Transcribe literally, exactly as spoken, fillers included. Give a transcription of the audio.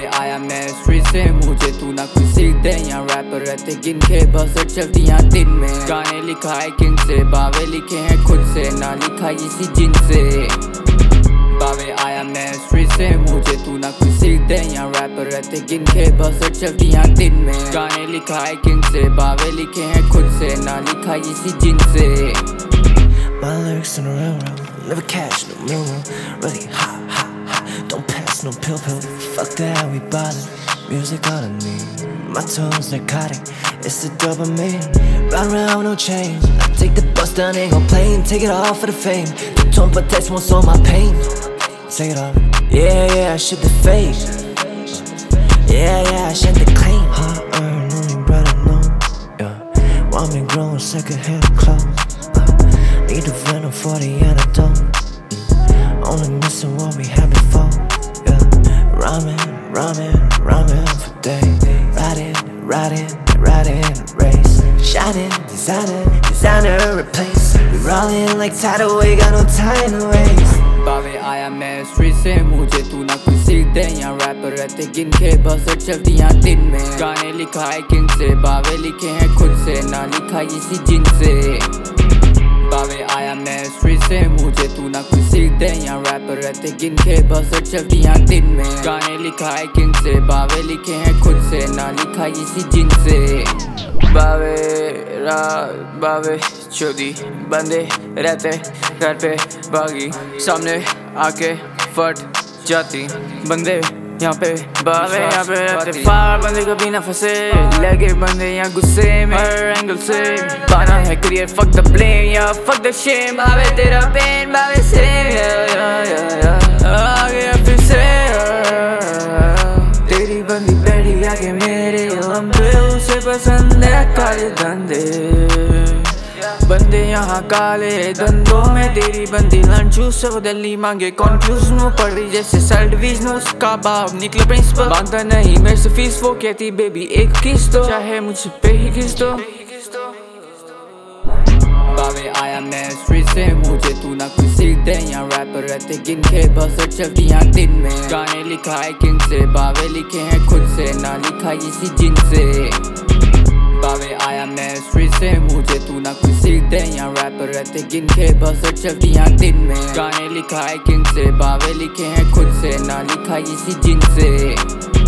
बावे आया मैं स्ट्रीट से, मुझे तू ना कुछ सीख दे। यहाँ रैपर रहते गिन के बस चलती यहाँ दिन में। गाने लिखा है किन से, बावे लिखे हैं खुद से, ना लिखा इसी जिन से। बावे आया मैं स्ट्रीट से, मुझे तू ना कुछ सीख दे। यहाँ रैपर रहते गिन के बस चलती यहाँ दिन में। गाने लिखा है किन से, बावे लिखे हैं खुद से, ना लिखा इसी जिन से। My lyrics in the railroad, never cash, no meal room. Really hot, hot, hot, don't pass, no pill pill. Fuck that, we ballin', music all I need. My tone's narcotic, it's a dopamine. Ride around, no change. I take the bus down, ain't gon' plane. Take it all for the fame. Don't put text once on my pain. Take it off. Yeah, yeah, I shit the fake. Yeah, yeah, I shit the claim. Hard earned, only brother know. Yeah, want me growing second hand clothes. Need the venom for the antidote. mm. Only missing what we had before. Yeah, rhyming, rhyming, rhyming for days. Riding, riding, riding, race. Shining, designer, designer replace. We rolling like tidal wave, got no time to waste. बावे आया मैं street से, मुझे तू ना कुछ सीख दे। यहाँ रैपर रहते गिन के बस चलती यहाँ दिन में। गाने लिखा है किन से, बावे लिखे हैं खुद से, ना लिखा इसी जिन से। बावे आया मैं स्ट्रीट से, मुझे तू ना कुछ सीख दे। यहाँ रैपर रहते गिन के बस चलती यहाँ दिन में। गाने लिखा है किन से, बावे लिखे हैं खुद से, ना लिखा इसी जिन से। बावे रात बावे चौदी बंदे रहते घर पे, बागी सामने आके फट जाती बंदे यहाँ पे। बावे यहाँ पे रहते फार बंदे कभी ना फंसे, लगे बंदे यहाँ गुस्से में हर एंगल से। पाना है करियर फक द ब्लेम या फक द शेम। बावे तेरा पेन बावे से आ गया फिर से। तेरी बंदी बैठी आके मेरे लंबे, उसे पसंद है काले धंधे। बंदे यहाँ काले धंधों में, तेरी बंदी लंचू सब दिल्ली मांगे कॉन्फ्यूजन पड़ रही जैसे सेल डिवीजन। उसका बाप निकले प्रिंसिपल, मांगता नहीं मेरे से फीस, वो कहती बेबी एक किस दो, चाहे मुझसे पे ही किस दो। बावे आया मैं स्ट्रीट से, मुझे तू ना कुछ सीख दे। यहाँ रैपर रहते गिन के बस चलती यहाँ दिन में। गाने लिखा है किन से, बावे लिखे हैं खुद से, ना लिखा इसी जिन से। बावे आया मैं स्ट्रीट से, मुझे तू ना कुछ सीख दे। यहाँ रैपर रहते गिन के बस चलती यहाँ दिन में। गाने लिखा है किन से, बावे लिखे हैं खुद से, ना लिखा इसी जिन से।